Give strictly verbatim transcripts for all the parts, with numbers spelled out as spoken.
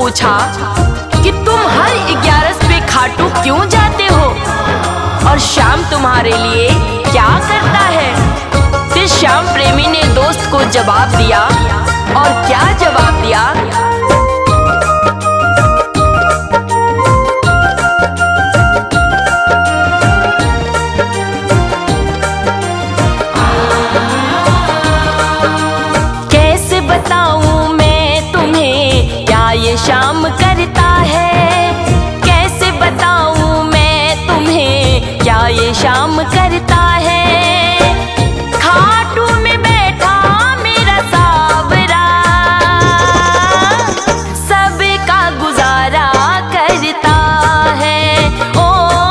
पूछा कि तुम हर ग्यारस पे खाटू क्यों जाते हो और श्याम तुम्हारे लिए क्या करता है। फिर श्याम प्रेमी ने दोस्त को जवाब दिया, और क्या जवाब दिया। कैसे बताऊं मैं तुम्हें क्या ये श्याम करता है, कैसे बताऊं मैं तुम्हें क्या ये श्याम करता है। खाटू में बैठा मेरा सावरा सबका गुजारा करता है, ओ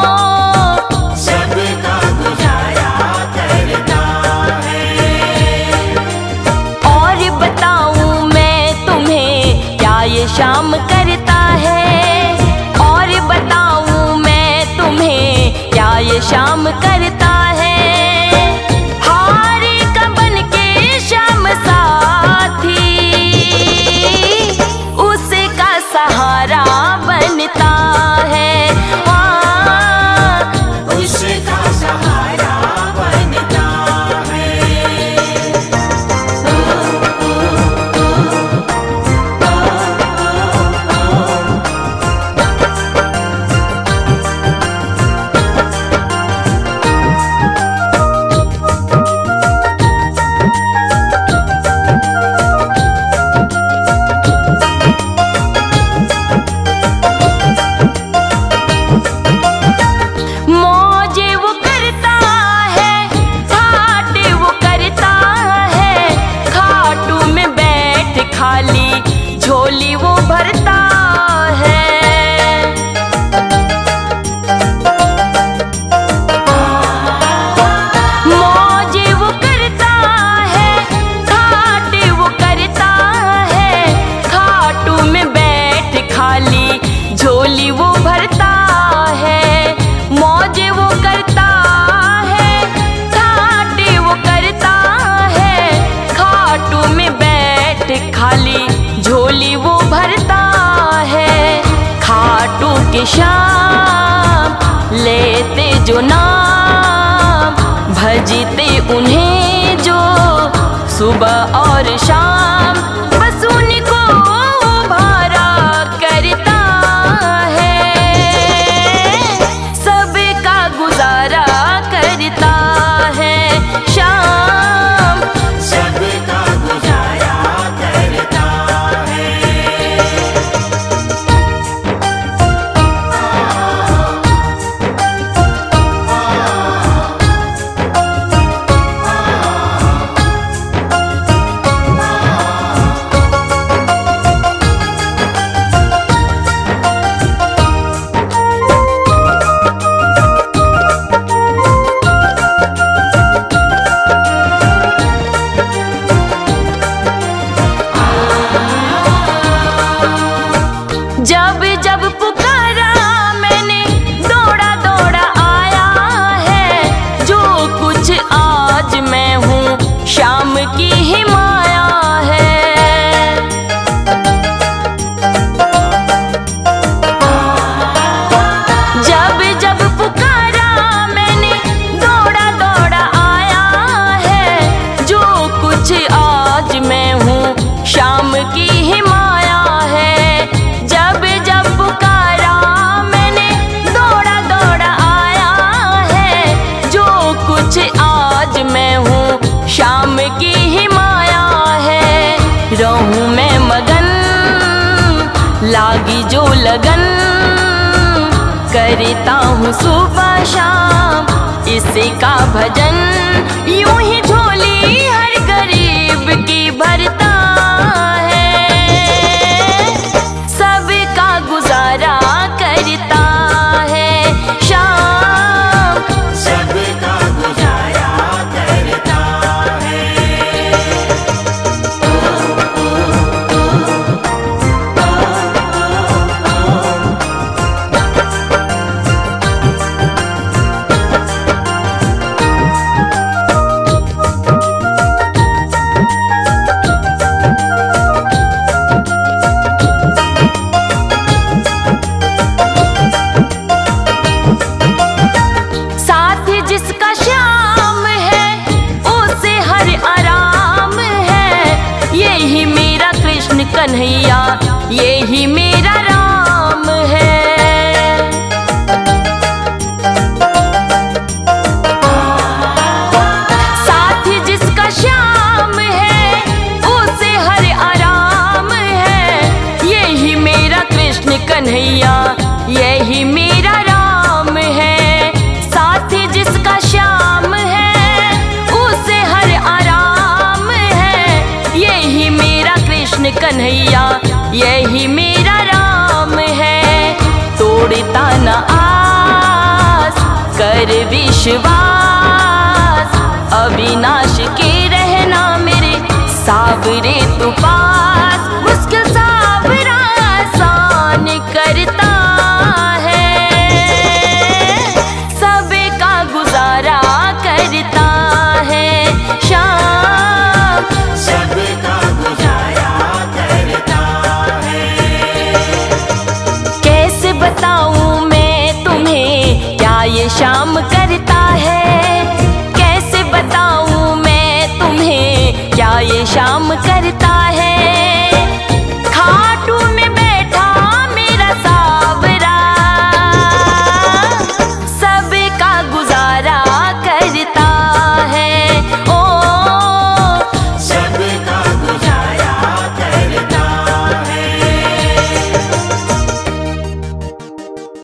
सबका गुजारा करता है। और बताऊं मैं तुम्हें क्या ये श्याम करता है, और बताऊं मैं तुम्हें क्या ये श्याम करता है। हारे का बन के श्याम साथी उसका सहारा बनता है, हाँ उसका सहारा बनता है। मौजे वो करता है, ठाटे वो करता है, खाटू में बैठ खाली झोली वो भरता है। मौजे वो करता है, ठाटे वो करता है, खाटू में बैठ खाली झोली वो भरता है। मौजे वो करता है, ठाटे वो करता है, खाटू में बैठ खाली झोली वो भरता है। खाटू के श्याम लेते जो नाम, भजते उन्हें जो सुबह और शाम, बस उनको भारा करता है, सबका गुजारा करता है श्याम। सबका गुजारा करता है। जब जब पुकारा मैंने दौड़ा दौड़ा आया है, जो कुछ आज मैं हूँ श्याम की ही माया है। जब जब पुकारा मैंने दौड़ा दौड़ा आया है, जो कुछ आज मैं हूँ श्याम की ही माया है। जब जब पुकारा मैंने दौड़ा दौड़ा आया है, जो कुछ आज मैं हूँ श्याम की ही माया है। रहूं मैं मगन लागी जो लगन, करता हूँ सुबह शाम इसका भजन, यूं ही झोली हर गरीब की भरता है, सबका गुजारा करता है श्याम। सबका गुजारा करता है। कन्हैया यही मेरा राम है। साथी जिसका श्याम है उसे हर आराम है, यही मेरा कृष्ण कन्हैया यही मेरा राम है। साथी जिसका श्याम है उसे हर आराम है, यही मेरा कृष्ण कन्हैया यही मेरा राम है। तोड़ता न आस कर विश्वास, अविनाश के रहना मेरे सावरे तू पास। मुश्किल सावरा आसान करता है, सबे का गुजारा करता है श्याम, सबका गुजारा करता है। कैसे बताऊं मैं तुम्हें क्या ये श्याम करता है, कैसे बताऊं मैं तुम्हें क्या ये श्याम करता